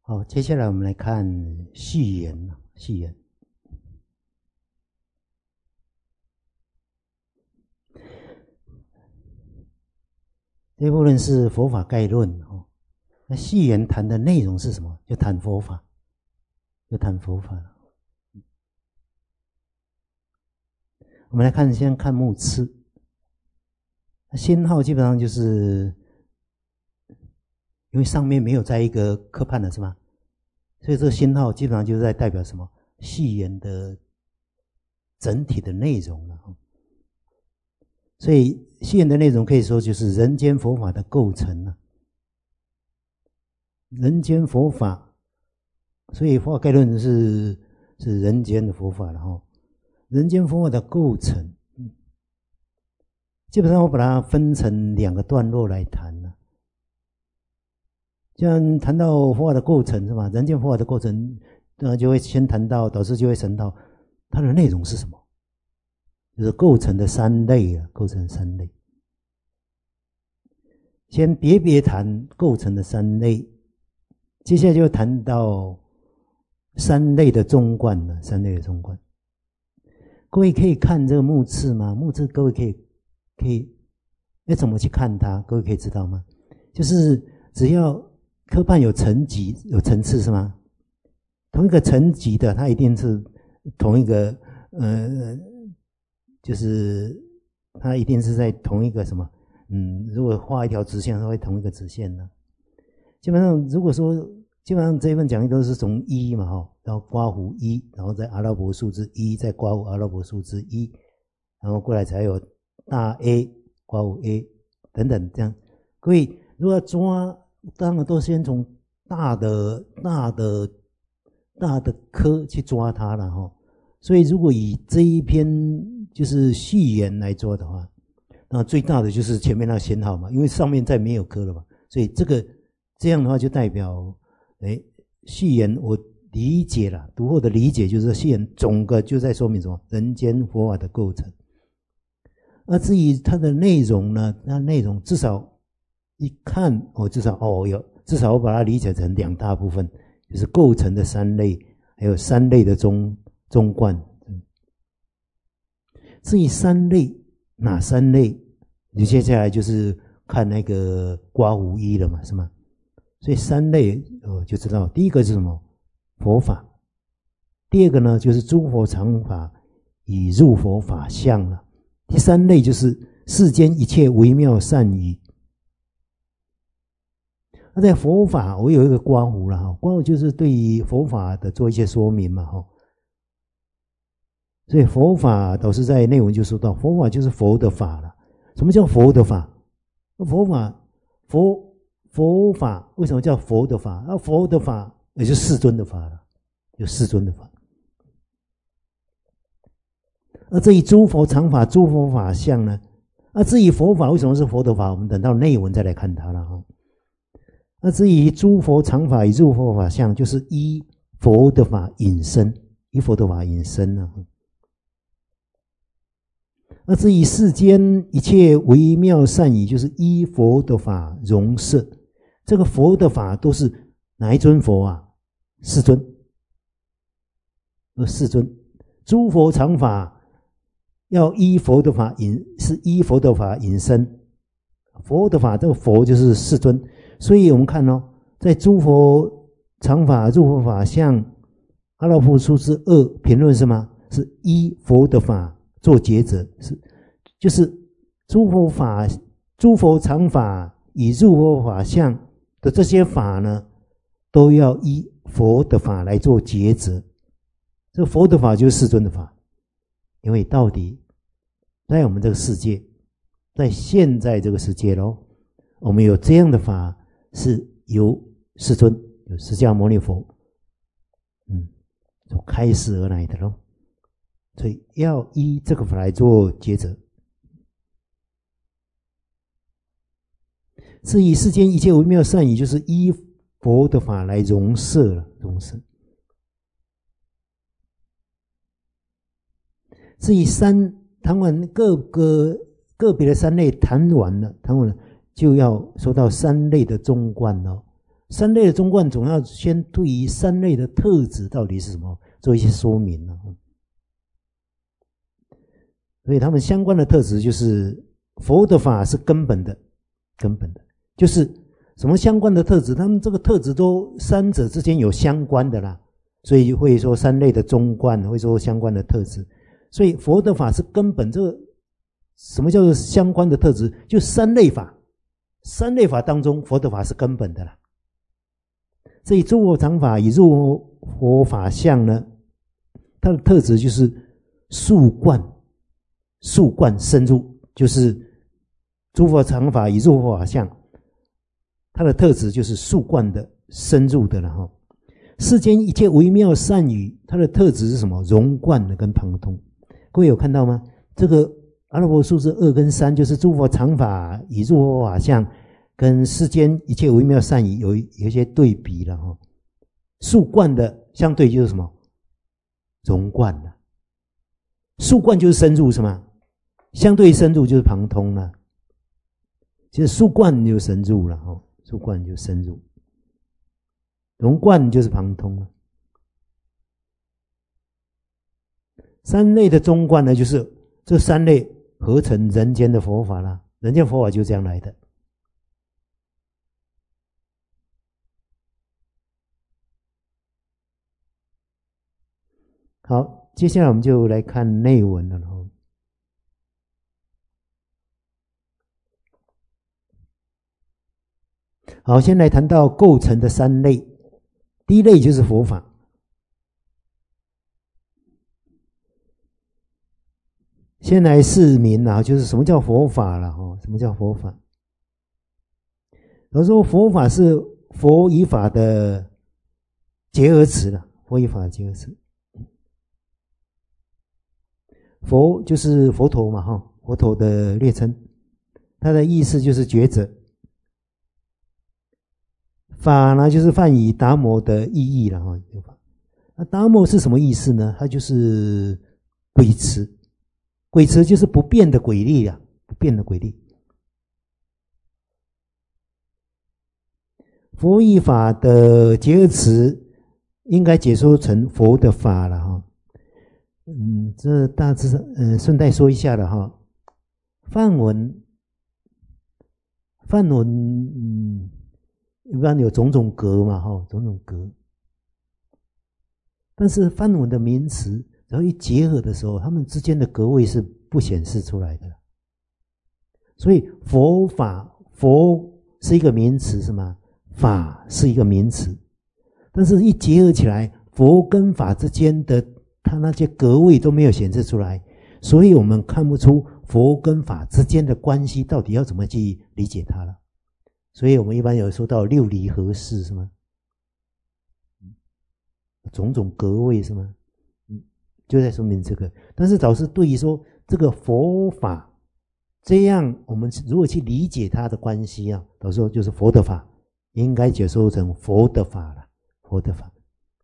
好，接下来我们来看序言。序言，这部分是佛法概论哦。那序言谈的内容是什么？就谈佛法，就谈佛法了。我们来看，先看目次。仙号基本上就是因为上面没有在一个科判了，是吗？所以这个仙号基本上就是在代表什么？序言的整体的内容了。所以序言的内容可以说就是人间佛法的构成了。人间佛法，所以佛法概论是人间的佛法了哈。人间佛法的构成，基本上我把它分成2个段落来谈了。这样谈到佛法的构成是吧？人间佛法的构成，就会先谈到，导师就会谈到它的内容是什么，就是构成的3类啊，构成3类。先别谈构成的3类，接下来就谈到3类的中观了，3类的中观。各位可以看这个目次吗？目次各位可以要怎么去看它？各位可以知道吗？就是只要科判有层级有层次是吗？同一个层级的，它一定是同一个就是它一定是在同一个什么如果画一条直线，它会同一个直线呢。基本上如果说基本上这一份讲义都是从1嘛然后刮胡1，然后再阿拉伯数字1，再刮胡阿拉伯数字1，然后过来才有大 A 刮胡 A 等等这样。各位如果要抓，当然都先从大的科去抓它了哈。所以如果以这一篇就是序言来做的话，那最大的就是前面那个仙号嘛，因为上面再没有科了嘛，所以这样的话就代表序言我理解了，读后的理解就是序言总个就在说明什么？人间佛法的构成。而至于它的内容呢，那内容至少一看至少我把它理解成2大部分，就是构成的3类，还有3类的中观。至于3类哪3类，你接下来就是看那个刮胡1了嘛，是吗？所以3类就知道，第一个是什么？佛法。第二个呢，就是诸佛常法以入佛法相了。第3类就是世间一切微妙善语。那在佛法，我有一个刮胡了哈，刮胡就是对于佛法的做一些说明嘛哈。所以佛法导师在内文就说到，佛法就是佛的法了。什么叫佛的法？佛法为什么叫佛的法？佛的法也就世尊的法了，就世尊的法。而至于诸佛常法、诸佛法相呢？至于佛法为什么是佛的法，我们等到内文再来看它了哈。那至于诸佛常法与入佛法相，就是依佛的法引申，依佛的法引申了。那至于世间一切微妙善语，就是依佛的法容摄。这个佛的法都是哪一尊佛啊？世尊。世尊。诸佛常法要依佛的法是依佛的法引申。佛的法，这个佛就是世尊。所以我们看在诸佛常法、入佛法相阿罗布数字2评论是吗？是依佛的法做抉择，就是诸佛常法以入佛法相的这些法呢，都要依佛的法来做抉择。这个佛的法就是世尊的法，因为到底在我们这个世界，在现在这个世界我们有这样的法是由世尊，有释迦牟尼佛所开示而来的所以要依这个法来做抉择。至于世间一切微妙善语，就是依佛的法来容摄了，容摄。至于谈完个别的3类谈完了，就要说到3类的中观三类的中观总要先对于三类的特质到底是什么做一些说明了。所以他们相关的特质就是佛的法是根本的，就是什么相关的特质，他们这个特质都三者之间有相关的啦，所以会说三类的中观，会说相关的特质。所以佛的法是根本，这个什么叫做相关的特质？就三类法，三类法当中佛的法是根本的啦。所以诸佛常法以入佛法相呢，它的特质就是速观深入，就是诸佛常法以入佛法相，它的特质就是速观的深入的了哈。世间一切微妙善语，它的特质是什么？融贯的跟旁通。各位有看到吗？这个阿罗婆数字2跟3，就是诸佛常法以入佛法相，跟世间一切微妙善语有一些对比了哈。速观的相对就是什么？融贯的。速观就是深入是吗？相对深入就是旁通了。其实速观就深入了哈，速观就深入，融贯就是旁通了。三类的中观呢，就是这三类合成人间的佛法啦，人间佛法就这样来的。好，接下来我们就来看内文了。好，先来谈到构成的三类。第一类就是佛法。先来释明啊，就是什么叫佛法了哈？什么叫佛法？他说佛法是佛与法的结合词了，佛与法的结合词。佛就是佛陀嘛哈，佛陀的略称，它的意思就是觉者。法呢，就是梵语达摩的意义了哈。那达摩是什么意思呢？它就是轨持，轨持就是不变的轨力啊，不变的轨力。佛与法的结合词应该解说成佛的法了哈。这大致顺带说一下了哈。梵文一般有种种格嘛哈，种种格。但是梵文的名词只要一结合的时候，它们之间的格位是不显示出来的。所以佛法，佛是一个名词是吗？法是一个名词，但是一结合起来，佛跟法之间的它那些格位都没有显示出来，所以我们看不出佛跟法之间的关系到底要怎么去理解它了。所以我们一般有说到六离合事是吗？种种格位是吗？就在说明这个。但是导师对于说这个佛法，这样我们如果去理解它的关系啊，导师说就是佛的法，应该解说成佛的法了，佛的法。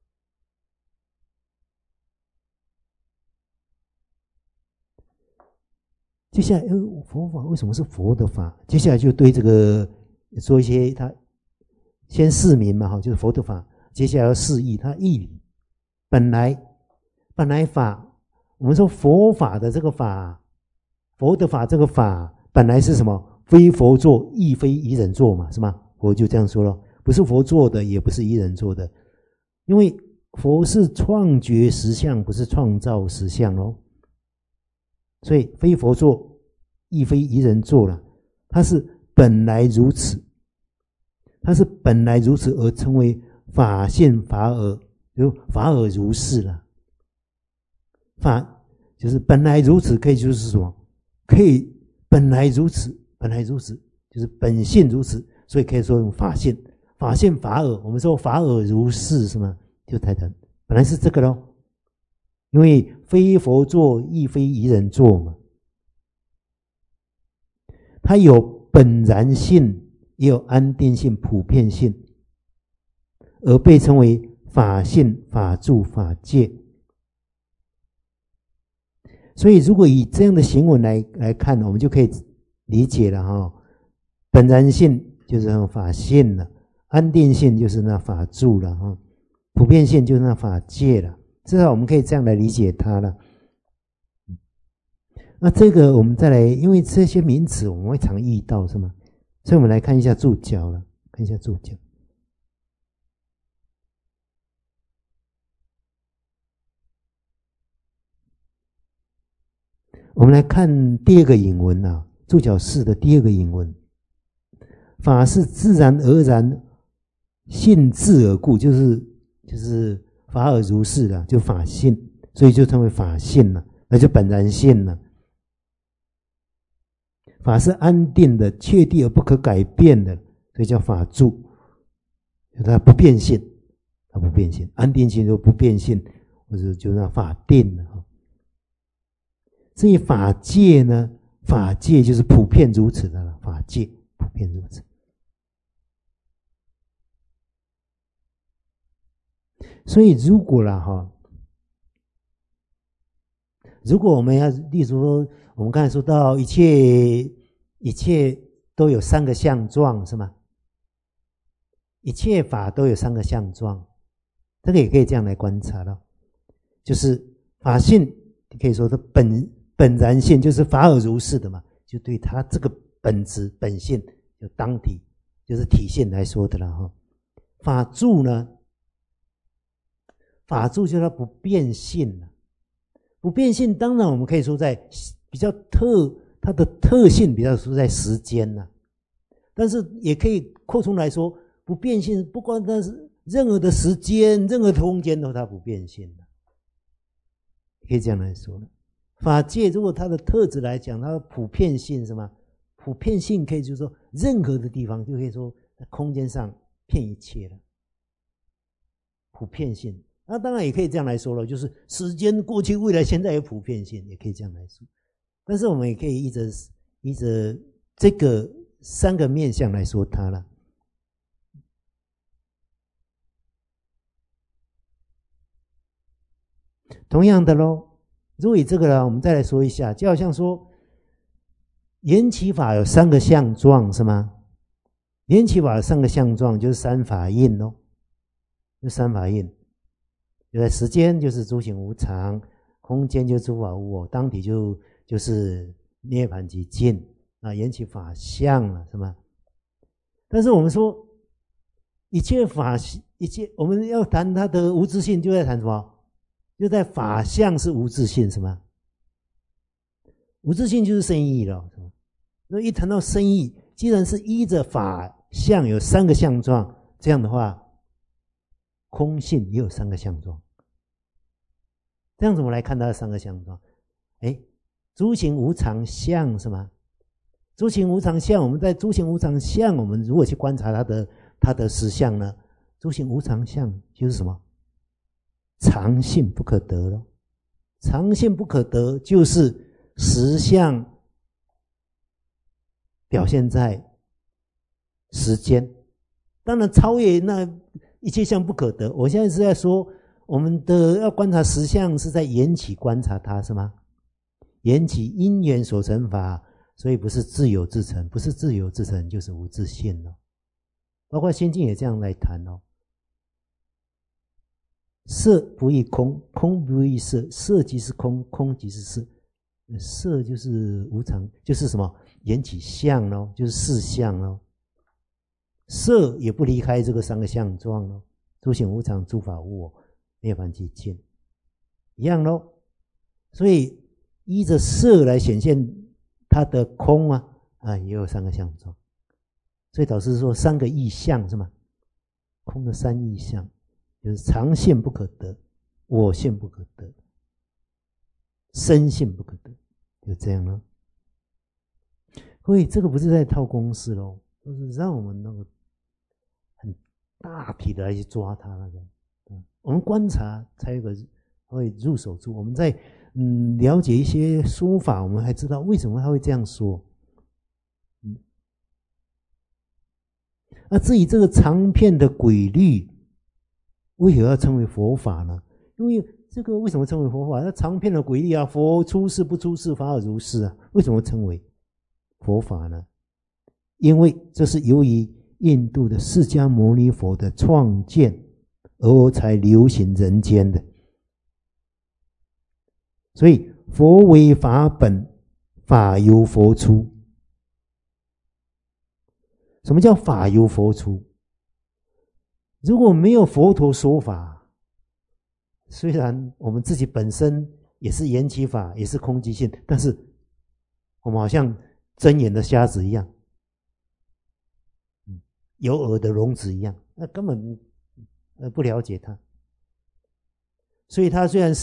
接下来，佛法为什么是佛的法？接下来就对这个说一些他先释明嘛哈，就是佛的法。接下来要释义，它义理本来法，我们说佛法的这个法，佛的法这个法本来是什么？非佛作，亦非夷人作嘛，是吗？佛就这样说了，不是佛做的，也不是夷人做的，因为佛是创觉实相，不是创造实相哦。所以非佛作，亦非夷人作了，它是本来如此，它是本来如此而称为法现法尔，就法尔如是了。法就是本来如此，可以就是什么？可以本来如此，本来如此就是本性如此，所以可以说用法现，法现法尔。我们说法尔如是是吗？就台谈本来是这个咯，因为非佛作，亦非夷人作嘛。它有本然性，也有安定性、普遍性，而被称为法性、法住、法界。所以如果以这样的行文来看，我们就可以理解了哈。本然性就是法性了， 安定性就是那法住了哈，普遍性就是那法界了，至少我们可以这样来理解它了。那这个我们再来，因为这些名词我们会常遇到，是吗？所以我们来看一下注脚了，看一下注脚。我们来看第二个引文啊，注脚4的第二个引文，法是自然而然，性自而故，就是法尔如是了，就法性，所以就称为法性了，那就本然性了。法是安定的、确定而不可改变的，所以叫法住，它不变性，它不变性，安定性就不变性，或者就那法定了。至于法界呢，法界就是普遍如此的了，法界普遍如此。所以如果啦哈，如果我们要，例如说，我们刚才说到一切都有3个相状，是吗？一切法都有3个相状，这个也可以这样来观察了，就是法性可以说是本然性，就是法尔如是的嘛，就对它这个本质本性就当体，就是体现来说的了哈。法住呢，法住就是它不变性了，不变性当然我们可以说在比较它的特性比较说在时间了，但是也可以扩充来说，不变性不光它是任何的时间、任何的空间都它不变性的，可以这样来说了。法界如果它的特质来讲，它的普遍性是吗？普遍性可以就是说任何的地方就可以说在空间上遍一切了，普遍性。那当然也可以这样来说了，就是时间、过去、未来、现在有普遍性，也可以这样来说。但是我们也可以依着这个3个面向来说它了。同样的咯，如果以这个呢，我们再来说一下，就好像说缘起法有3个相状，是吗？缘起法有3个相状，就是3法印咯，就3法印。就在时间就是诸行无常，空间就是诸法无我，当体就是涅槃极尽啊，缘起法相了，是吗？但是我们说一切我们要谈它的无自性，就在谈什么？就在法相是无自性，是吗？无自性就是生意了，是吧？那一谈到生意，既然是依着法相有3个相状，这样的话，空性也有3个相状。这样子我们来看它的3个相状。诸行无常相，是吗？诸行无常相，我们在诸行无常相，我们如果去观察它的实相呢，诸行无常相就是什么？常性不可得了。常性不可得就是实相表现在时间，当然超越那一切相不可得。我现在是在说我们的要观察实相是在缘起观察它，是吗？缘起因缘所成法，所以不是自有自成，不是自有自成就是无自性了。包括仙境也这样来谈哦。色不异空，空不异色，色即是空，空即是色。色就是无常，就是什么？缘起相咯，就是事相咯。色也不离开这个3个相状咯，诸行无常，诸法无我，涅槃极尽，一样咯。所以依着色来显现它的空也有3个相状。所以导师说3个异相是吗？空的3异相。就是常性不可得，我性不可得，身性不可得，就这样了。所以这个不是在套公式咯，就是让我们那个很大体的来去抓它那个。我们观察才有个会入手处。我们在了解一些说法，我们还知道为什么他会这样说。那至于这个长片的规律，为何要称为佛法呢？因为这个为什么称为佛法？那长片的规律佛出世不出世，法尔如是为什么称为佛法呢？因为这是由于印度的释迦牟尼佛的创建而才流行人间的。所以佛为法本，法由佛出。什么叫法由佛出？如果没有佛陀说法，虽然我们自己本身也是缘起法，也是空寂性，但是我们好像睁眼的瞎子一样，有耳的聋子一样，那根本不了解他。所以他虽然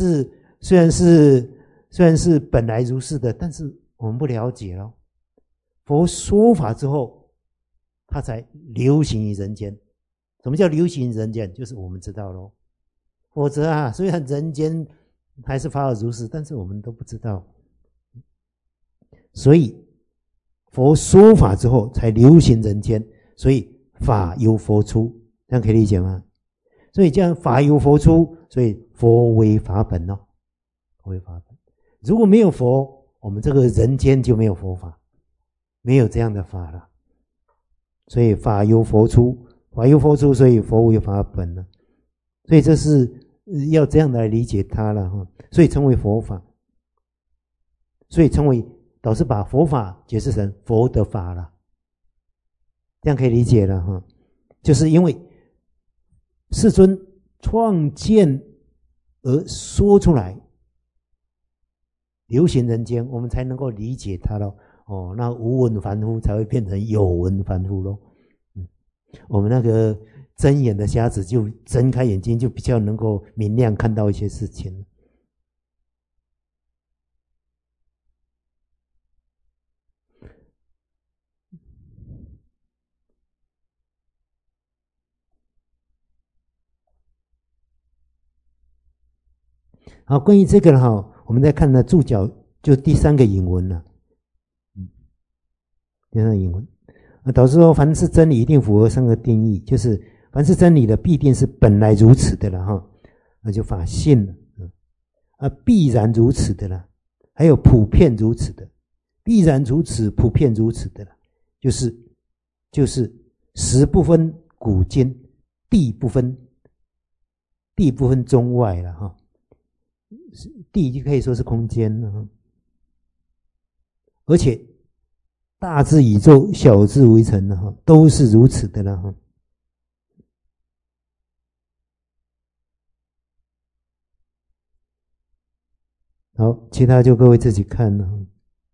是本来如是的，但是我们不了解了。佛说法之后，他才流行于人间。什么叫流行于人间？就是我们知道咯。否则啊，虽然人间还是法尔如是，但是我们都不知道。所以佛说法之后才流行人间，所以法由佛出，这样可以理解吗？所以这样法由佛出，所以佛为法本哦，为法本。如果没有佛，我们这个人间就没有佛法，没有这样的法了。所以法由佛出，法由佛出，所以佛为法本了。所以这是要这样来理解它了哈。所以称为佛法，所以称为导师把佛法解释成佛的法了，这样可以理解了哈。就是因为世尊创建而说出来，流行人间，我们才能够理解它咯。哦，那无闻凡夫才会变成有闻凡夫咯。我们那个睁眼的瞎子就睁开眼睛，就比较能够明亮看到一些事情。好，关于这个哈，我们再看呢注脚，就第三个引文了。第三个引文，导师说，凡是真理一定符合三个定义，就是凡是真理的必定是本来如此的了哈，那就法性了，必然如此的了，还有普遍如此的，必然如此，普遍如此的了，就是实不分古今，地不分中外了哈。地就可以说是空间了，而且大至宇宙，小至微尘了，都是如此的了哈。好，其他就各位自己看了。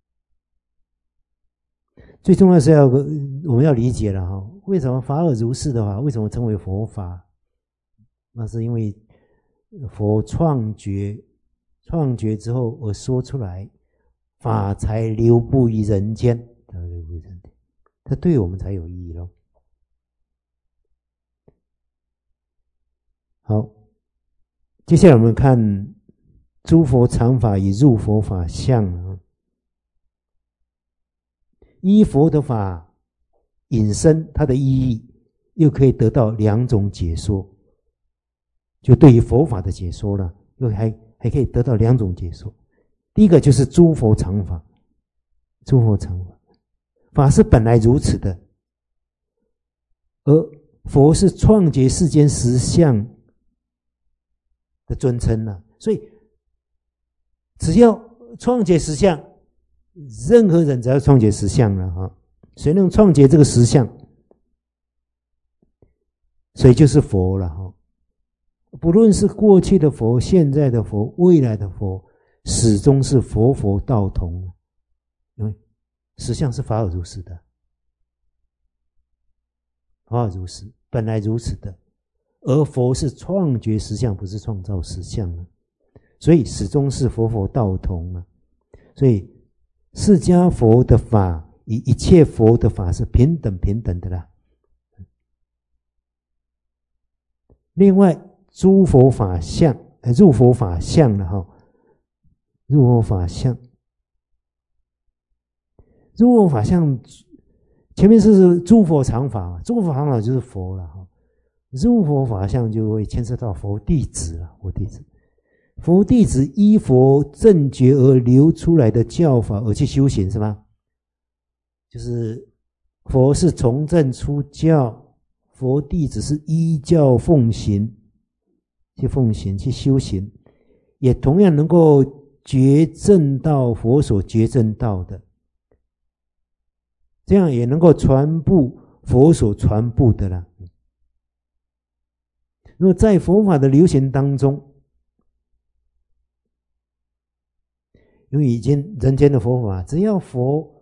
最重要是我们要理解了哈，为什么法尔如是的话，为什么称为佛法？那是因为佛创觉之后而说出来，法才流布于人间，它对我们才有意义咯。好，接下来我们看诸佛常法与入佛法相。依佛的法引申，它的意义又可以得到两种解说，就对于佛法的解说了，又还可以得到两种解说。第一个就是诸佛常法，诸佛常法，法是本来如此的，而佛是创觉世间实相的尊称了，所以只要创觉实相，任何人只要创觉实相了哈，谁能创觉这个实相，谁就是佛了哈。不论是过去的佛、现在的佛、未来的佛，始终是佛佛道同，因为实相是法尔如是的，法尔如是，本来如此的，而佛是创觉实相，不是创造实相了，所以始终是佛佛道同了。所以释迦佛的法与一切佛的法是平等的啦。另外诸佛法相，入佛法相了哈，入佛法相，入佛法相，前面是诸佛常法嘛，诸佛常法就是佛了哈，入佛法相就会牵涉到佛弟子了，佛弟子依佛正觉而流出来的教法而去修行是吗？就是佛是从正出教，佛弟子是依教奉行，去奉行去修行，也同样能够觉证到佛所觉证到的，这样也能够传布佛所传布的啦。如果在佛法的流行当中，因为已经人间的佛法，只要佛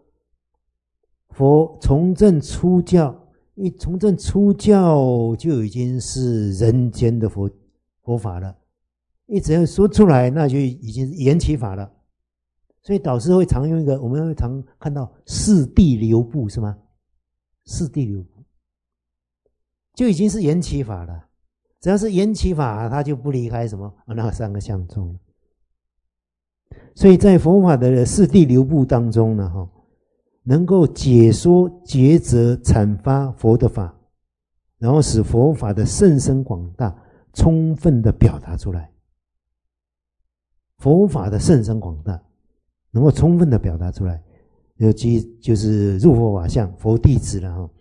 从正出教，一从正出教就已经是人间的佛法了。一只要说出来，那就已经是缘起法了。所以导师会常用一个，我们会常看到四谛流布，是吗？四谛流布就已经是缘起法了。只要是缘起法，它就不离开什么那三个相中了。所以在佛法的四谛流布当中呢，能够解说抉择阐发佛的法，然后使佛法的甚深广大充分的表达出来。佛法的甚深广大能够充分的表达出来，尤其就是入佛法相佛弟子了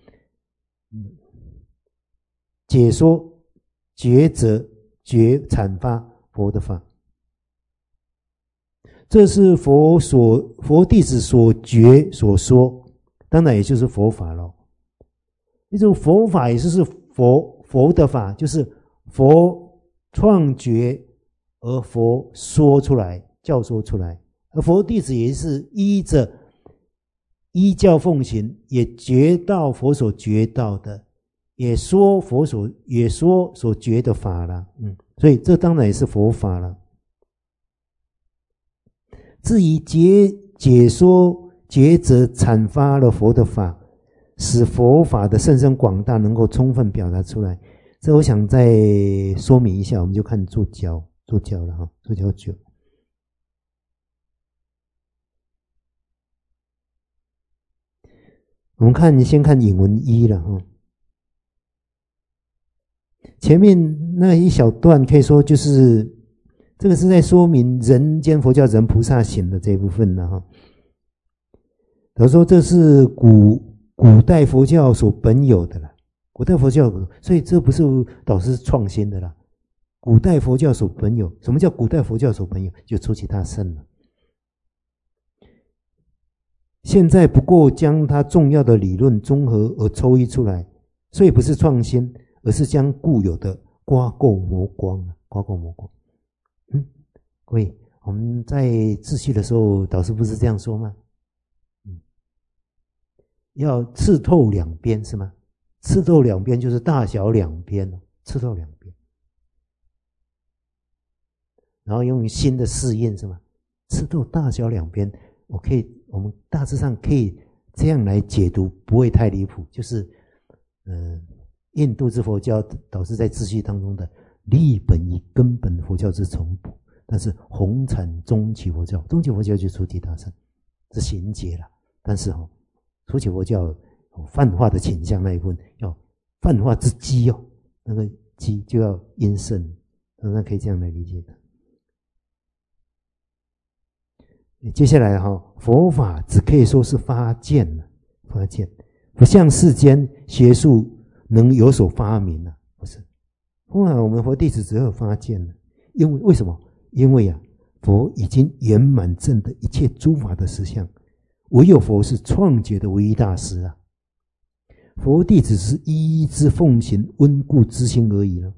解说抉择阐发佛的法，这是佛弟子所觉所说，当然也就是佛法了。一种佛法也就是佛的法，就是佛创觉而佛说出来，教说出来，而佛弟子也是依教奉行，也觉到佛所觉到的，也说所觉的法了。所以这当然也是佛法了。至于解说抉择阐发了佛的法，使佛法的甚深广大能够充分表达出来，这我想再说明一下，我们就看注脚了注脚9。我们先看引文1了前面那一小段可以说就是这个是在说明人间佛教人菩萨行的这一部分了他说这是古代佛教所本有的了，古代佛教，所以这不是导师创新的啦。古代佛教所本有，什么叫古代佛教所本有？就出其大圣了。现在不过将它重要的理论综合而抽绎出来，所以不是创新，而是将固有的刮垢磨光了，刮垢磨光。各位，我们在秩序的时候，导师不是这样说吗？要刺透两边是吗？刺透两边就是大小两边，刺透两边，然后用新的试验是吗？刺透大小两边，我们大致上可以这样来解读，不会太离谱。就是印度之佛教导师在秩序当中的立本以根本佛教之重补，但是红产中期佛教就出其大圣，是行解了。但是初期佛教泛化的倾向那一部分，要泛化之机那个机就要因圣，那可以这样来理解的。接下来佛法只可以说是发见，不像世间学术能有所发明了，不是。佛法我们佛弟子只有发见了，为什么？因为佛已经圆满证的一切诸法的实相。唯有佛是创觉的唯一大师啊！佛弟只是依之奉行、温故知新而已了。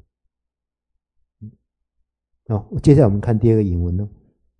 接下来我们看第二个引文了。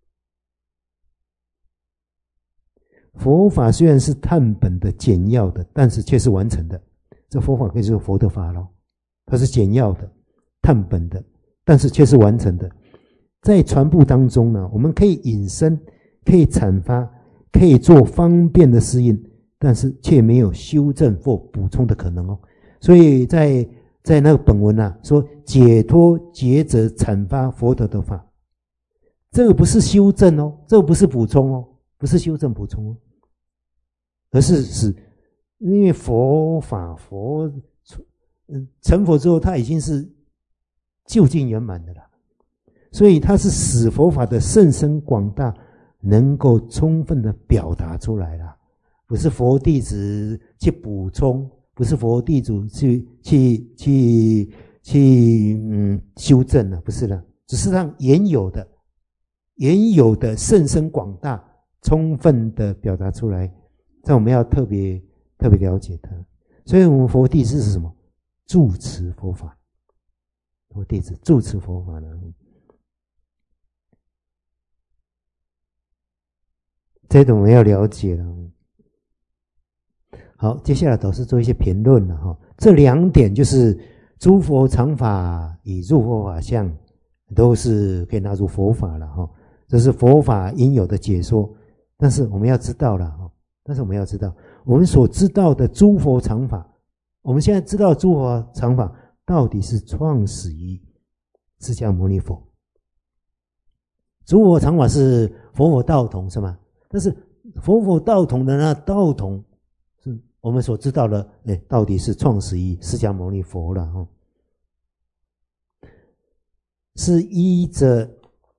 佛法虽然是探本的、简要的，但是却是完成的。这佛法可以说佛的法了，它是简要的、探本的，但是却是完成的。在传布当中呢，我们可以引申，可以阐发。可以做方便的适应，但是却没有修正或补充的可能所以在那个本文说解脱抉择阐发佛的法，这个不是修正这个不是补充不是修正补充而是因为佛法成佛之后，他已经是究竟圆满的了，所以他是使佛法的甚深广大能够充分的表达出来了， 不是佛弟子去补充，不是佛弟子去修正了，不是的，只是让原有的甚深广大，充分的表达出来。这我们要特别了解它。所以我们佛弟子是什么？住持佛法，佛弟子住持佛法呢？这种我们要了解了。好，接下来导师做一些评论了哈。这2点就是诸佛常法与入佛法相，都是可以纳入佛法了哈。这是佛法应有的解说。但是我们要知道了哈，我们所知道的诸佛常法，我们现在知道诸佛常法到底是创始于释迦牟尼佛。诸佛常法是佛道统是吗？但是佛道统的那道统是我们所知道的，到底是创始于释迦牟尼佛了哈，是依着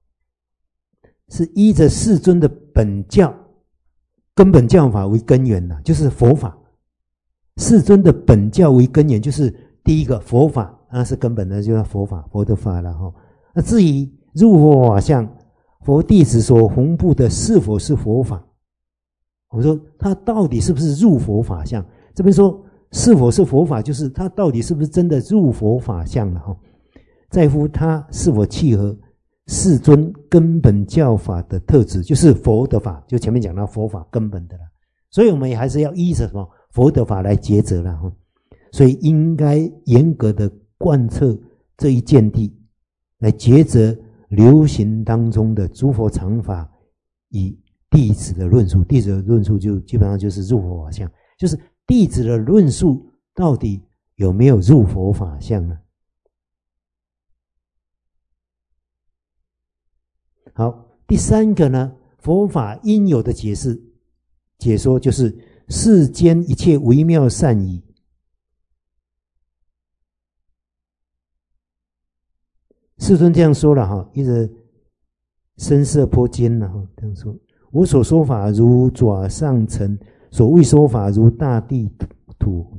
世尊的本教根本教法为根源的，就是佛法。世尊的本教为根源，就是第一个佛法，那是根本的，就是佛法，佛的法了哈。那至于入佛法相，佛弟子所弘布的是否是佛法？我说他到底是不是入佛法相？这边说是否是佛法，就是他到底是不是真的入佛法相了哈？在乎他是否契合世尊根本教法的特质，就是佛的法，就前面讲到佛法根本的了。所以我们也还是要依着什么佛的法来抉择了哈。所以应该严格的贯彻这一见地，来抉择流行当中的诸佛常法与弟子的论述。弟子的论述就基本上就是入佛法相，就是弟子的论述到底有没有入佛法相呢？好，第3个呢，佛法应有的解说就是世间一切微妙善语。世尊这样说了哈，一直深色颇坚了哈，这样说：我所说法如爪上尘，所谓说法如大地土。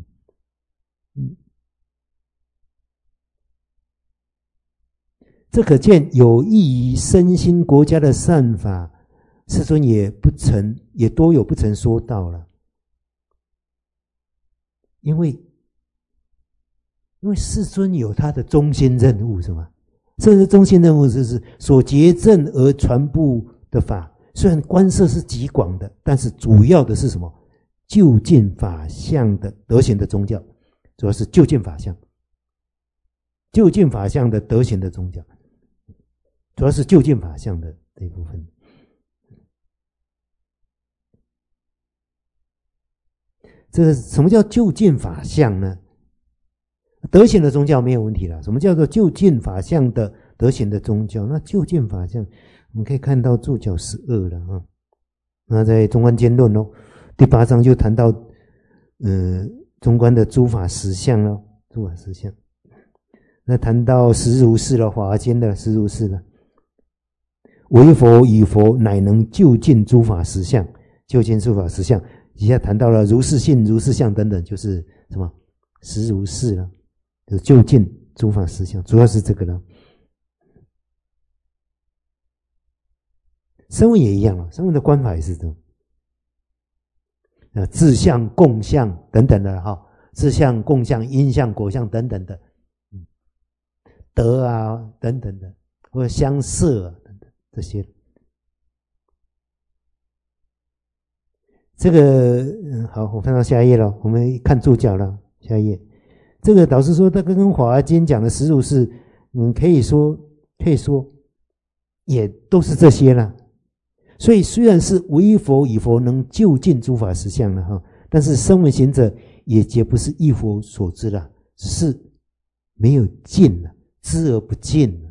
这可见有益于身心国家的善法，世尊也多有不曾说到了。因为世尊有他的中心任务，是吗？这个中心任务就是所结证而传布的法，虽然观摄是极广的，但是主要的是什么？究竟法相的德行的宗教，主要是究竟法相的德行的宗教，主要是究竟法相的这一部分。这个什么叫究竟法相呢？德行的宗教没有问题了。什么叫做究竟法相的德行的宗教？那究竟法相，我们可以看到注脚12了啊。那在中观兼论第8章就谈到，中观的诸法实相了，诸法实相。那谈到实如是了，华经的实如是了。唯佛与佛乃能究竟诸法实相，究竟诸法实相。以下谈到了如是性、如是相等等，就是什么实如是了，就是究竟诸法实相，主要是这个了。声闻也一样了，声闻的观法也是这种，自相、共相等等的哈，自相、共相、因相、果相等等的，德啊等等的，或者相摄啊等等这些。这个好，我看到下一页了，我们看注脚了，下一页。这个导师说，这个跟《华严经》讲的实如是，可以说也都是这些了。所以虽然是唯佛与佛能究竟诸法实相了哈，但是声闻行者也绝不是一佛所知了，只是没有尽了，知而不尽了。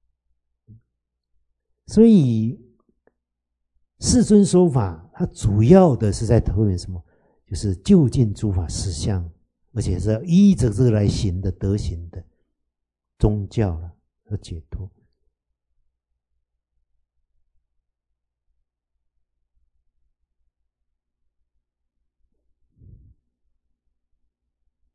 所以世尊说法，它主要的是在投影什么？就是究竟诸法实相，而且是要依着这个来行的德行的宗教了和解脱。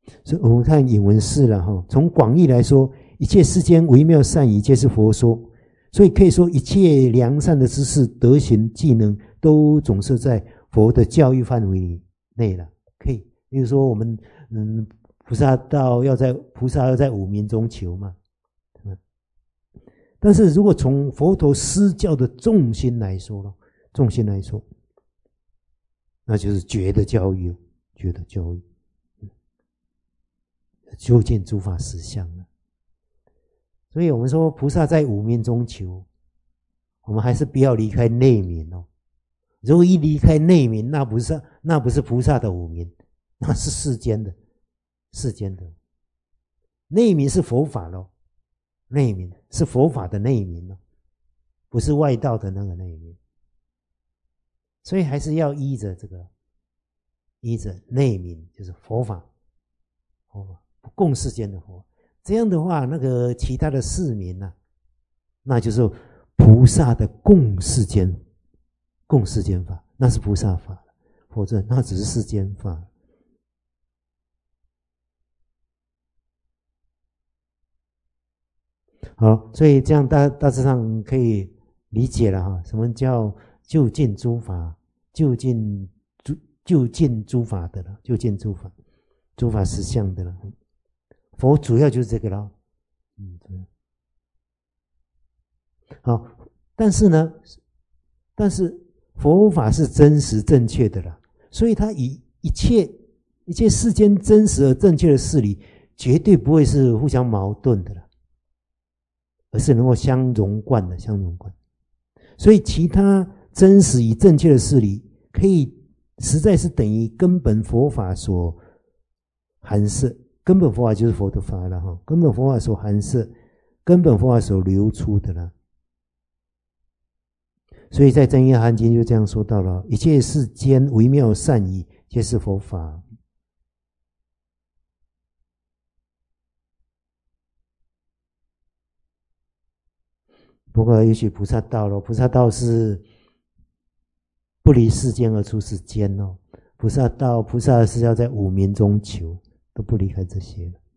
所以我们看引文是了哈，从广义来说，一切世间微妙善语皆是佛说，所以可以说一切良善的知识、德行、技能，都总是在佛的教育范围内了。可以，比如说我们菩萨要在五明中求嘛。但是如果从佛陀施教的重心来说，那就是觉的教育，究竟诸法实相了。所以我们说菩萨在五明中求，我们还是不要离开内明哦。如果一离开内明，那不是菩萨的五明，那是世间的。内明是佛法咯，内明是佛法的内明咯，不是外道的那个内明。所以还是要依着内明，就是佛法共世间的佛。这样的话，那个其他的世民啊，那就是菩萨的共世间法，那是菩萨法，否则那只是世间法。好，所以这样大致上可以理解了哈，什么叫究竟诸法，究竟诸法的了，究竟诸法实相的了。佛主要就是这个了。好，但是佛法是真实正确的了，所以他以一切世间真实而正确的事理，绝对不会是互相矛盾的了，而是能够相融贯的。所以其他真实与正确的事理，可以实在是等于根本佛法所含摄。根本佛法就是佛的法了哈，根本佛法所含摄，根本佛法所流出的了。所以在真言含经就这样说到了：一切世间微妙善意，皆是佛法。不过也许菩萨道了，菩萨道是不离世间而出世间哦。菩萨是要在五明中求，都不离开这些了。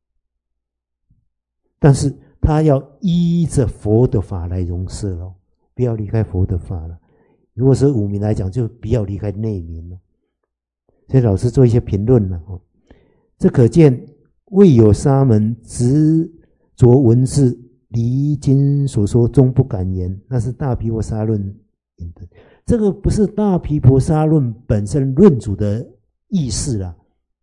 但是他要依着佛的法来容摄咯，不要离开佛的法了。如果是五明来讲，就不要离开内明了。所以老师做一些评论了哦。这可见未有沙门执着文字，离经所说终不敢言，那是大毗婆沙论引的。这个不是大毗婆沙论本身论主的意思啦，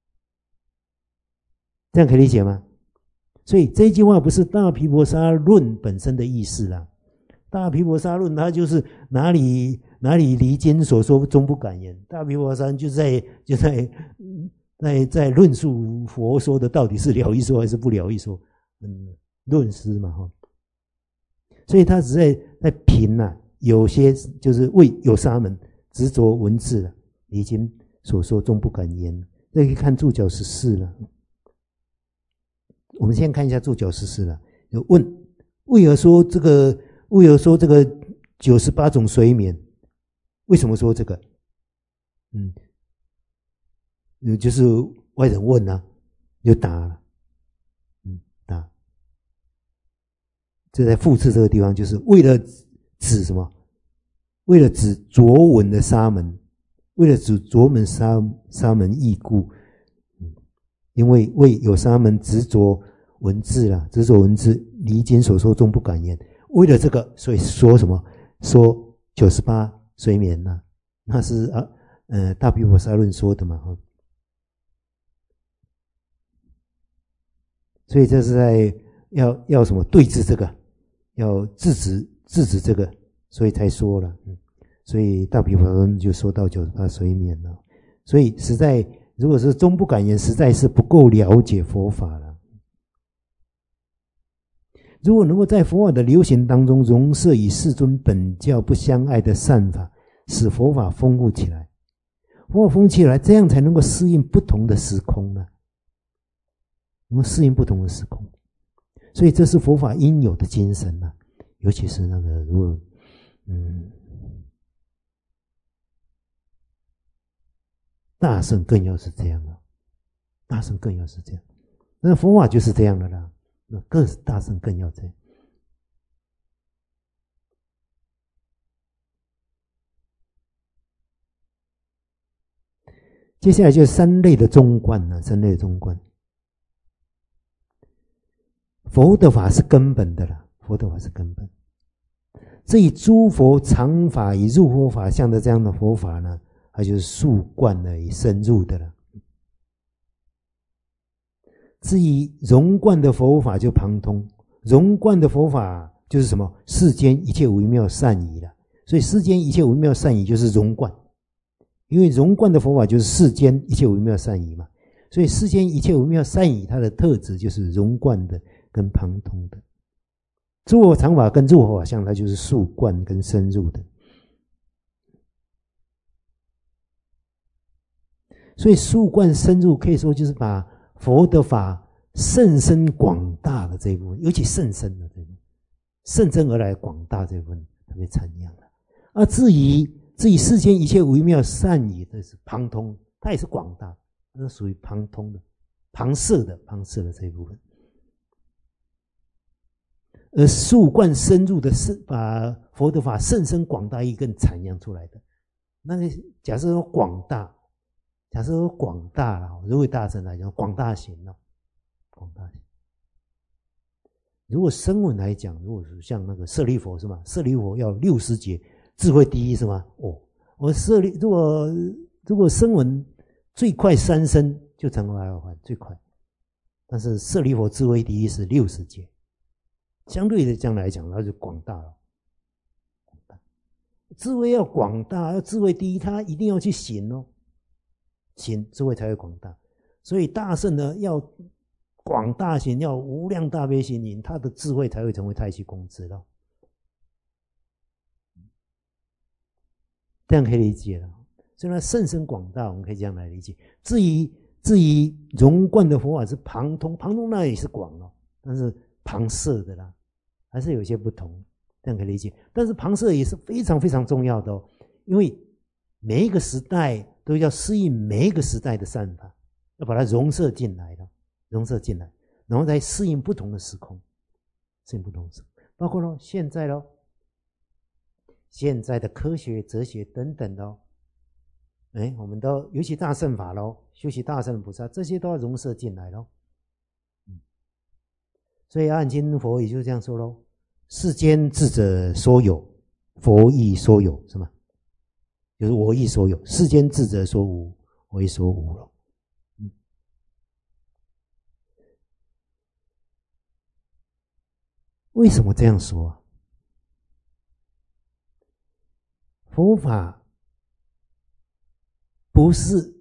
这样可以理解吗？所以这句话不是大毗婆沙论本身的意思啦。大毗婆沙论它就是哪里离经所说终不敢言，大毗婆沙就在论述佛说的到底是了义说还是不了义说，论师嘛哈。所以他只在评啊，有些就是为有沙门执着文字了，离经所说终不敢言。这可以看注脚14了。我们先看一下注脚14了。有问为何说这个98种随眠？为什么说这个？就是外人问啊，就答了。答。这在复次这个地方，就是为了指什么？为了指着文的沙门，为了指着门沙门义故。因为有沙门执着文字啦，执着文字，离经所说终不敢言。为了这个，所以说什么？说98随眠呐，那是大毗婆沙论说的嘛哈。所以这是在要什么对峙这个，要制止这个，所以才说了。所以大毗婆沙论就说到98随眠了。所以实在如果是终不敢言，实在是不够了解佛法了。如果能够在佛法的流行当中融摄与世尊本教不相碍的善法，使佛法丰富起来，佛法丰富起来，这样才能够适应不同的时空呢，能够适应不同的时空。所以这是佛法应有的精神呢，尤其是那个如果大圣更要是这样了， 大圣更要是这样。那佛法就是这样的啦，那各大圣更要这样。接下来就是三类的中观了，三类的中观。佛的法是根本的啦，佛的法是根本。至于诸佛常法以入佛法相的这样的佛法呢，它就是速观而已，深入的了。至于融观的佛法就旁通，融观的佛法就是什么？世间一切微妙善意了。所以世间一切微妙善意就是融观。因为融观的佛法就是世间一切微妙善意嘛，所以世间一切微妙善意它的特质就是融观的跟旁通的。诸佛常法跟入佛法相，它就是速观跟深入的。所以速观深入可以说就是把佛的法甚深广大的这一部分，尤其甚深的这一部分，甚深而来广大这一部分特别阐扬了。而至于世间一切微妙善意的是旁通，它也是广大，它是属于旁通的、旁摄的这一部分。而速观深入的是把佛的法甚深广大义更阐扬出来的。那个假设说广大，如果大乘来讲，广大行了，广大行。如果声闻来讲，如果是像那个舍利佛是吗？舍利佛要60劫。智慧第一是吗？如果声闻最快3生就成为阿罗汉，最快。但是舍利佛智慧第一是60劫，相对的这样来讲，那就广大了。智慧要广大，要智慧第一，他一定要去行哦，行智慧才会广大。所以大圣呢，要广大行，要无量大悲行行，他的智慧才会成为太虚空智了。这样可以理解了。所以呢，甚深广大，我们可以这样来理解。至于融观的佛法是旁通，旁通那也是广哦，但是旁摄的啦，还是有些不同，这样可以理解。但是旁摄也是非常非常重要的哦，因为每一个时代都要适应每一个时代的善法，要把它融摄进来了，然后再适应不同的时空，包括咯现在咯。现在的科学、哲学等等的，我们都尤其大乘法咯，修习大乘菩萨，这些都要融摄进来咯。所以阿含经佛也就这样说咯：世间智者说有，佛亦说有，是吗？就是我亦说有，世间智者说无，我亦说无了。为什么这样说啊？佛法不是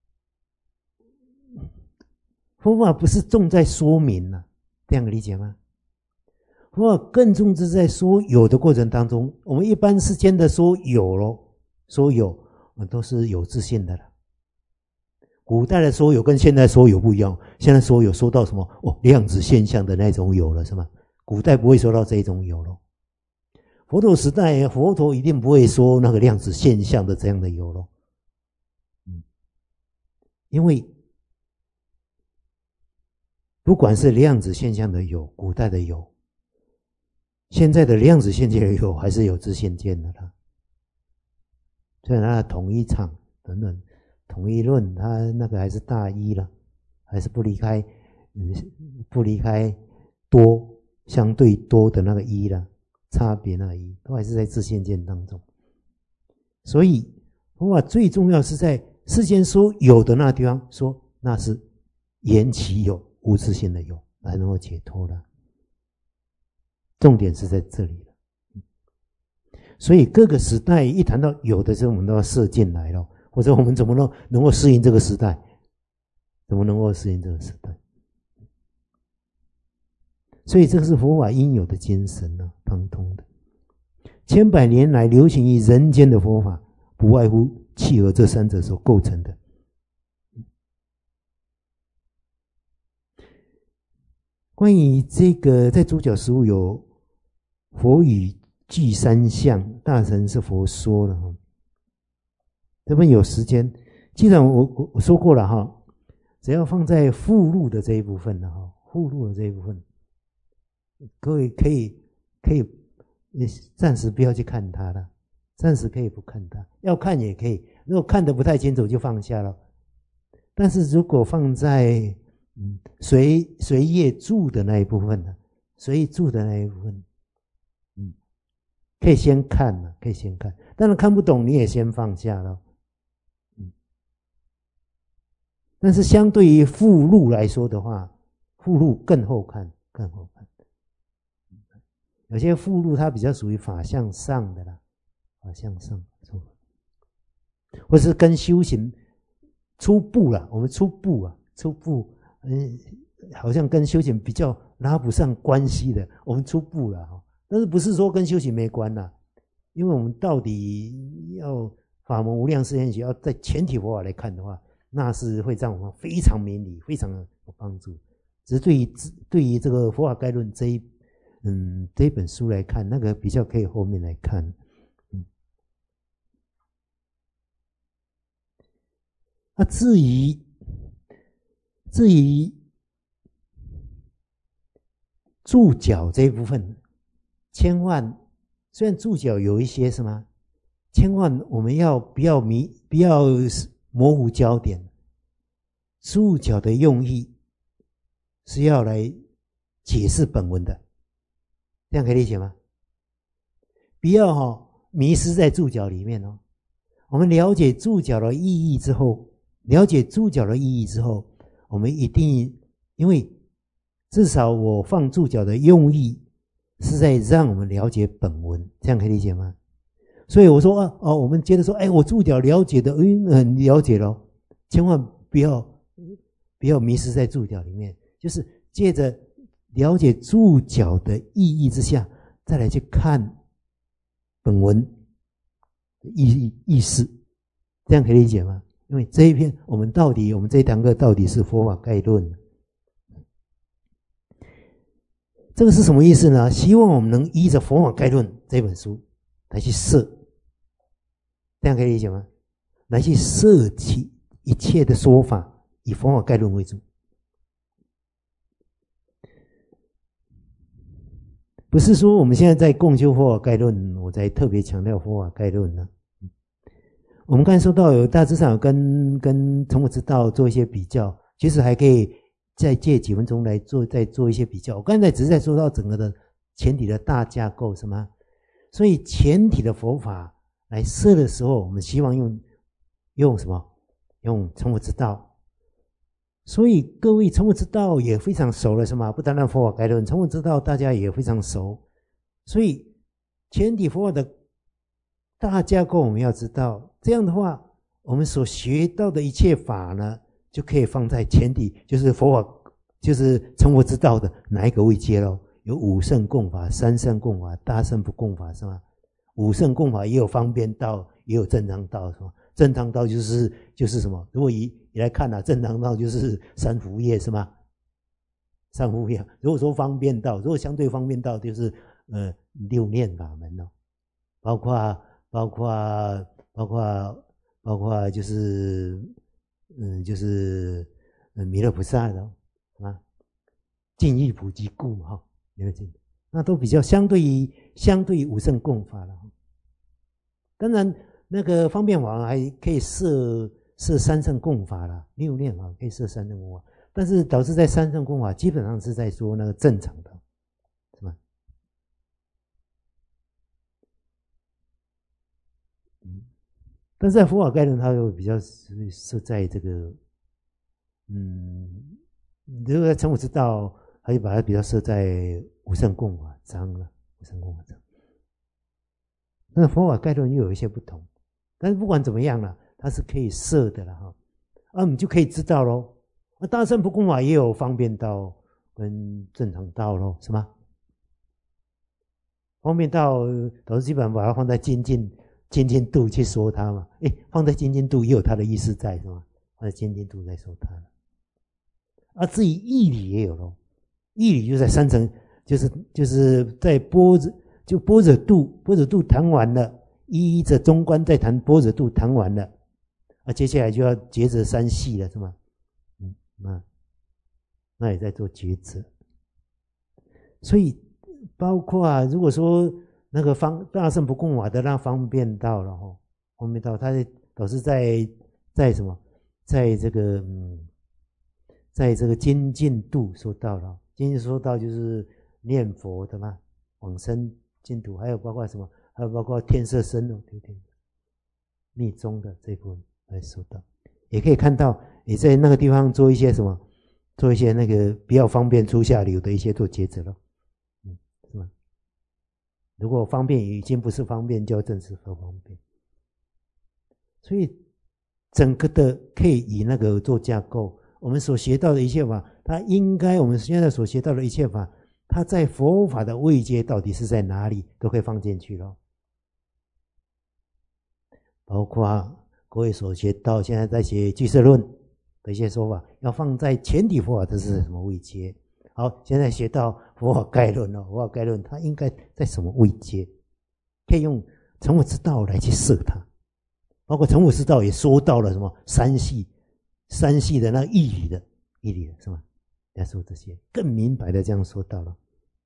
重在说明啊，这样理解吗？佛法更重是在说有的过程当中，我们一般世间的说有咯，说有都是有自性的了。古代的说有跟现在说有不一样，现在说有说到什么量子现象的那种有了是吗？古代不会说到这种有咯。佛陀时代，佛陀一定不会说那个量子现象的这样的有咯。因为不管是量子现象的有，古代的有，现在的量子现象的有，还是有自性见的啦。所以它的统一场等等，统一论，它那个还是大一了，还是不离开多相对多的那个一了。差别那一都还是在自性见当中，所以佛法最重要是在世间说有的那地方说那是言其有，无自性的有，才能够解脱了。重点是在这里了。所以各个时代一谈到有的时候，我们都要摄进来了，或者我们怎么能够适应这个时代？所以这个是佛法应有的精神啊，旁通的。千百年来流行于人间的佛法，不外乎契合这三者所构成的。关于这个，在主角实物有佛语具三相，大乘是佛说了。这边有时间，既然我说过了哈， 只要放在附录的这一部分了哈，附录的这一部分，各位可以暂时不要去看它了，暂时可以不看它，要看也可以，如果看得不太清楚就放下了。但是如果放在随业注的那一部分呢，随意注的那一部分，可以先看了，可以先看，当然看不懂你也先放下了。但是相对于附录来说的话，附录更后看，更后看。有些附录它比较属于法向上的啦，法向上，或是跟修行初步啦，我们初步，好像跟修行比较拉不上关系的，我们初步啦哈。但是不是说跟修行没关啦，因为我们到底要法门无量誓愿学，要在全体佛法来看的话，那是会让我们非常明理，非常有帮助。只是对于这个《佛法概论》这一本书来看，那个比较可以后面来看。那至于注脚这一部分，千万虽然注脚有一些什么，千万我们不要模糊焦点。注脚的用意是要来解释本文的，这样可以理解吗？不要迷失在注脚里面哦。我们了解注脚的意义之后，我们一定，因为至少我放注脚的用意是在让我们了解本文，这样可以理解吗？所以我说我们接着说，我注脚了解的，很了解咯，千万不要迷失在注脚里面，就是借着了解注脚的意义之下，再来去看本文的意思，这样可以理解吗？因为这一篇我们这一堂课到底是佛法概论，这个是什么意思呢？希望我们能依着佛法概论这本书来去设，这样可以理解吗？来去设起一切的说法以佛法概论为主，不是说我们现在在共修佛法概论，我才特别强调佛法概论呢。我们刚才说到有大致上有跟从我之道做一些比较，其实还可以再借几分钟来再做一些比较。我刚才只是在说到整个的前提的大架构是吗？所以前提的佛法来设的时候，我们希望用什么？用从我之道。所以各位从我之道也非常熟了是吗？不单单佛法概论，从我之道大家也非常熟。所以前提佛法的大架构我们要知道，这样的话我们所学到的一切法呢，就可以放在前提，就是佛法，就是从我之道的哪一个位阶咯？有五圣共法、三圣共法、大圣不共法是吗？五圣共法也有方便道，也有正常道是吗？正常道就是什么？如果以来看正常道就是三福业是吗？三福业。如果说方便道，如果相对方便道就是六念法门哦，包括就是弥勒菩萨的啊，净义普及故弥勒净，那都比较相对于五圣共法了。当然那个方便法还可以设三圣共法啦，六念法可以设三圣共法，但是导致在三圣共法基本上是在说那个正常的，是吧？但是在佛法概论，它又比较设在这个，如果在从我之道，它就把它比较设在五圣共法章了，五圣共法章。那佛法概论又有一些不同，但是不管怎么样了，它是可以设的了哈。我们就可以知道咯。大乘不共法也有方便道跟正常道咯，是吗？方便道导致基本上把它放在精进度去说它嘛，放在精进度也有它的意思在是吗？放在精进度在说它了。至于义理也有咯，义理就在三层，就是在般若度谈完了，依着中观再谈般若度谈完了，接下来就要抉择三系了是吗？ 那也在做抉择。所以包括如果说那个大乘不共法的那方便道了哈，方便道它都是在什么，在这个在这个精进度说到了，精进说到就是念佛的嘛，往生净土，还有包括什么，还有包括天色身哦，对不对？密宗的这部分来说到，也可以看到你在那个地方做一些什么，做一些那个比较方便出下流的一些做抉择了，是吗？如果方便已经不是方便，就正是不方便。所以整个的可以以那个做架构，我们所学到的一切法，它应该我们现在所学到的一切法，它在佛法的位阶到底是在哪里，都可以放进去了。包括各位所学到现在在学俱舍论的一些说法，要放在前提佛法的是什么位阶？好，现在学到佛法概论了，佛法概论它应该在什么位阶？可以用成佛之道来去设它。包括成佛之道也说到了什么三系的那义理的是吗？来说这些更明白的这样说到了。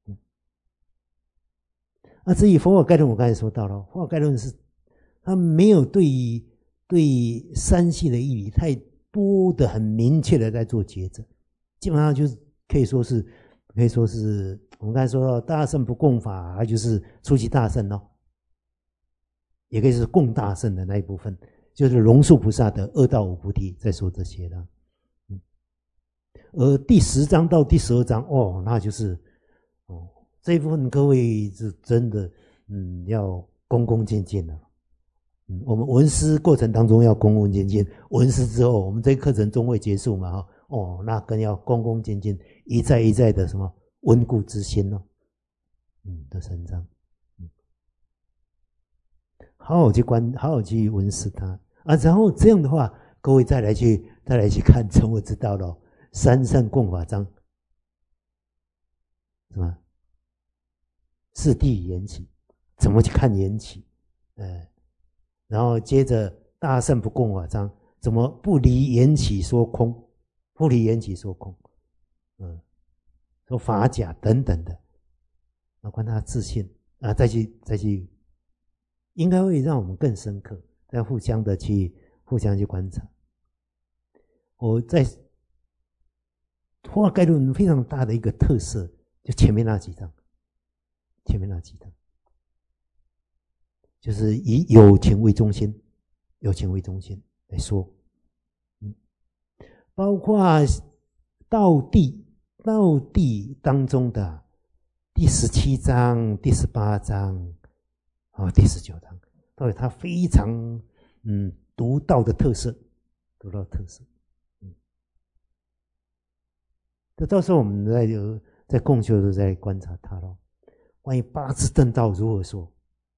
至于佛法概论，我刚才说到了，佛法概论是它没有对三系的义理太多的很明确的在做抉择，基本上就是可以说是我们刚才说到大乘不共法，它就是初级大乘哦。也可以是共大乘的那一部分，就是龙树菩萨的2到5菩提在说这些的。而第10章到第12章那就是这一部分各位是真的要恭恭敬敬的。我们闻思过程当中要恭恭敬敬，闻思之后我们这个课程终会结束嘛那更要恭恭敬敬，一再一再的什么温故知新哦。这3章。好好去闻思它然后这样的话，各位再来去看成佛之道了，三乘共法章，是吧？四谛缘起，怎么去看缘起？然后接着大乘不共法章，怎么不离缘起说空？不离缘起说空，说法假等等的，包括他自信再去。应该会让我们更深刻，再互相去观察。我在佛法概论非常大的一个特色，就前面那几章，就是以有情为中心来说，包括道地当中的第17章、第18章。第19章都有它非常独到的特色，这到时候我们在共修都在观察它咯。关于八支正道如何说，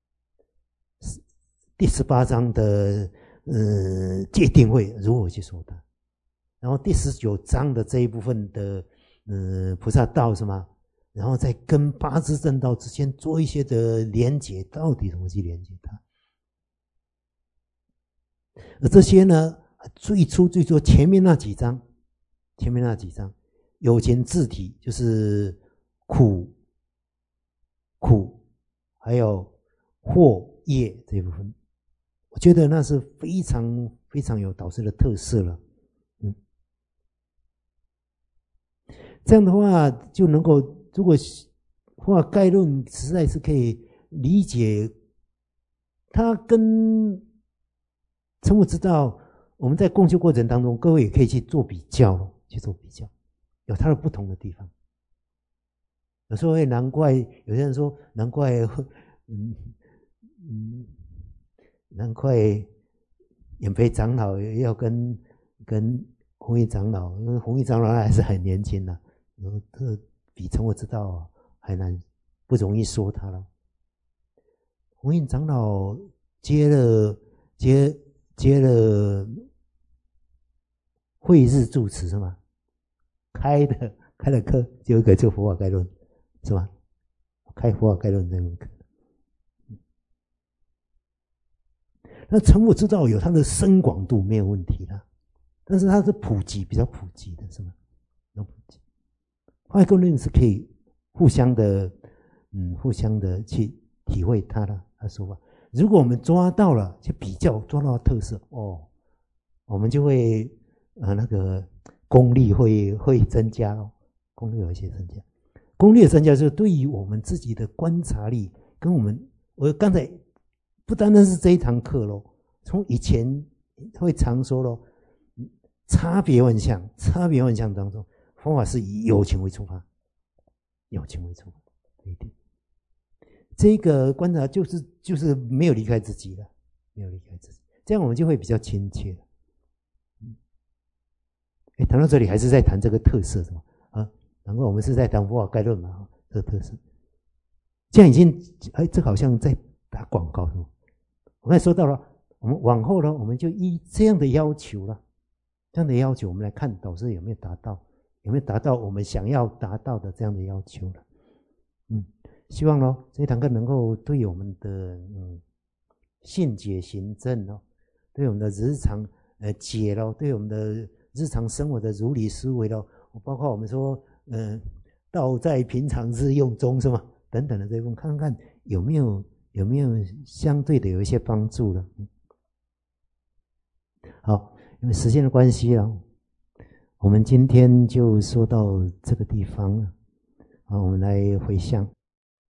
第18章的界定会如何去说它，然后第19章的这一部分的菩萨道是吗？然后再跟八支正道之间做一些的连结，到底怎么去连接它？而这些呢，最初前面那几章，有情自体就是苦，还有惑业这一部分，我觉得那是非常非常有导师的特色了。这样的话就能够，如果佛法概论实在是可以理解，它跟成佛之道，我们在共修过程当中，各位也可以去做比较，有它的不同的地方。有时候会难怪，有些人说难怪，难怪演培长老要跟弘一长老，因为弘一长老还是很年轻的。这比成佛之道还难，不容易说他了。弘一长老接了慧日住持是吗？开了课，就有一个就佛法概论是吧？开佛法概论这门课。那成佛之道有它的深广度没有问题的， 但是它是普及，比较普及的，是吗？比较普及。外国人是可以互相的去体会他的说法。如果我们抓到了，去比较抓到特色，我们就会那个功力会增加哦，功力有一些增加。功力的增加就是对于我们自己的观察力，跟我刚才不单单是这一堂课咯，从以前会常说咯，差别万象当中，方法是以有情为出发，有情为出发，一定。这个观察就是没有离开自己了，没有离开自己，这样我们就会比较亲切。谈到这里还是在谈这个特色是吗？难怪我们是在谈佛法概论嘛，这个特色。这样已经这好像在打广告是吗？我刚才说到了，我们往后呢，我们就依这样的要求了，这样的要求，我们来看导师有没有达到我们想要达到的这样的要求了。希望咯这一堂课能够对我们的信解行证咯，对我们的日常解咯，对我们的日常生活的如理思维咯，包括我们说道在平常日用中是吗？等等的这一部分，看看有没有相对的有一些帮助了。好，因为时间的关系了，我们今天就说到这个地方了。好，我们来回向。